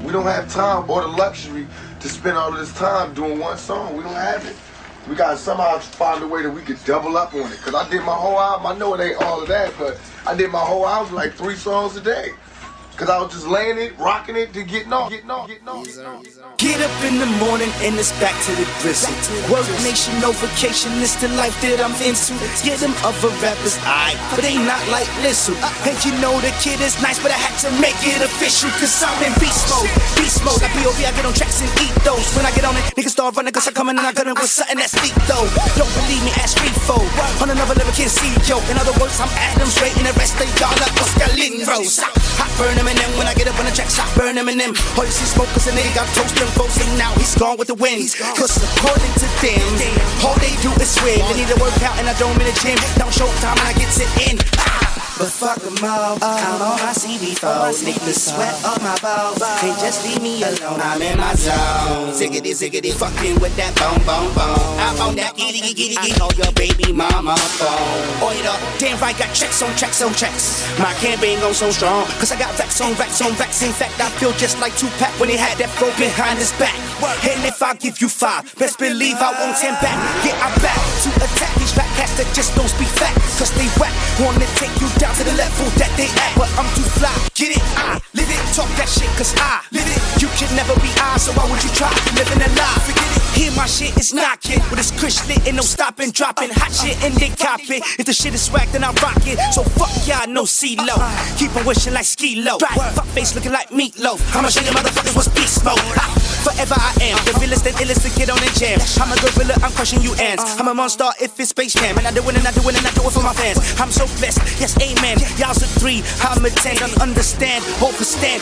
We don't have time or the luxury to spend all of this time doing one song. We don't have it. We gotta somehow find a way that we could double up on it. Cause I did my whole album, I know it ain't all of that, but I did my whole album like 3 songs a day. Cause I was just laying it, rocking it, to getting off. Get up in the morning and it's back to the grizzle. Work nation, no vacation, it's the life that I'm into. Get them other rappers, aight, but they not like Lizzo. And you know the kid is nice, but I had to make it official. Cause I'm in beast mode, beast mode. Like B.O.B. I get on tracks and eat those. When I get on it, niggas start running cause I come in and I got in with something that's deep though. Don't believe me, ask Refo. On another level, can't see yo. In other words, I'm Adam straight and the rest of y'all up Oscar Lindros. I burn them and them when I get up on the tracks, I burn them and them. All you see smoke cause a nigga got toast and folks and now he's gone with the wind. Cause according to them, all they do is win. They need to work out and I don't in the gym. Don't show time and I get it in. But fuck them all, I'm on my CB4. Niggas sweat on my balls. They just leave me alone, I'm in my zone. Ziggity, ziggity, fucking with that bone, bone, bone. I'm on that giddy, giddy, giddy. I call your baby mama phone. Oil up, damn right, got checks on checks on checks. My campaign goes so strong, cause I got racks on racks on racks. In fact, I feel just like Tupac when he had that flow behind his back. And if I give you 5, best believe I want 10 back. Yeah, I'm back to attack these rap cats that just don't speak fact. Cause they whack, wanna take you down to the level that they at, but I'm too fly. Get it? I live it. Talk that shit, cause I live it. You can never be I, so why would you try living a lie? Forget it. Hear my shit is knocking, with this Chris lit and no stopping, dropping hot shit and they copy. If the shit is swag, then I rock it. So fuck y'all, no CeeLo. Keep on wishing like Ski-Lo. Fuck face looking like Meatloaf. I'ma show you motherfuckers what's beast mode. Forever I am the realest and illest to get on and jam. I'm a gorilla, I'm crushing you ants. I'm a monster if it's Space Jam. And I do it and I do it and I do it for my fans. I'm so blessed, yes, amen. Y'all's a 3, I'm a 10. Don't understand, overstand.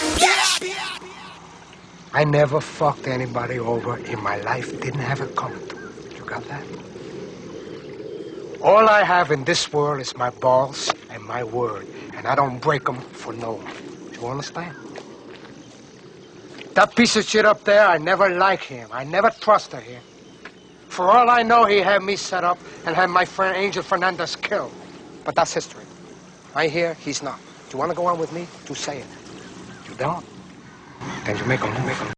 I never fucked anybody over in my life. Didn't have it coming to me. You got that? All I have in this world is my balls and my word. And I don't break them for no one. Do you understand? That piece of shit up there, I never liked him. I never trusted him. For all I know, he had me set up and had my friend Angel Fernandez killed. But that's history. Right here, he's not. Do you want to go on with me? Do say it. You don't? Then you make him.